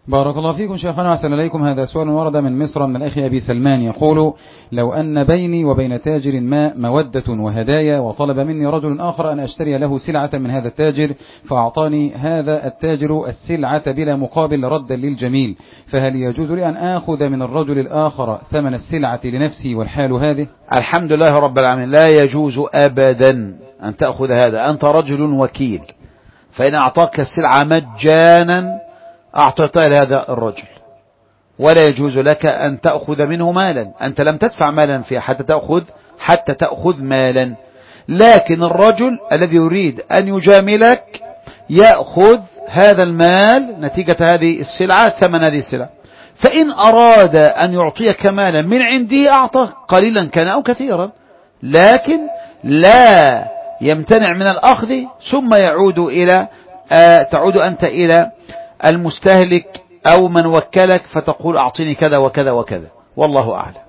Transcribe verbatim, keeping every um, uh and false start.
بارك الله فيكم شيخنا وأحسن إليكم. هذا سؤال ورد من مصر من الأخ أبي سلمان يقول: لو أن بيني وبين تاجر ما مودة وهدايا، وطلب مني رجل آخر أن أشتري له سلعة من هذا التاجر، فأعطاني هذا التاجر السلعة بلا مقابل ردا للجميل، فهل يجوز لي أن آخذ من الرجل الآخر ثمن السلعة لنفسي والحال هذه؟ الحمد لله رب العالمين، لا يجوز أبدا أن تأخذ هذا. أنت رجل وكيل، فإن أعطاك السلعة مجانا أعطيتها لهذا الرجل، ولا يجوز لك أن تأخذ منه مالا. أنت لم تدفع مالا فيه حتى تأخذ حتى تأخذ مالا، لكن الرجل الذي يريد أن يجاملك يأخذ هذا المال نتيجة هذه السلعة، ثمن هذه السلعة. فإن أراد أن يعطيك مالا من عنده أعطاه، قليلا كان أو كثيرا، لكن لا يمتنع من الأخذ ثم يعود إلى آه تعود أنت إلى المستهلك أو من وكلك فتقول أعطيني كذا وكذا وكذا، والله أعلم.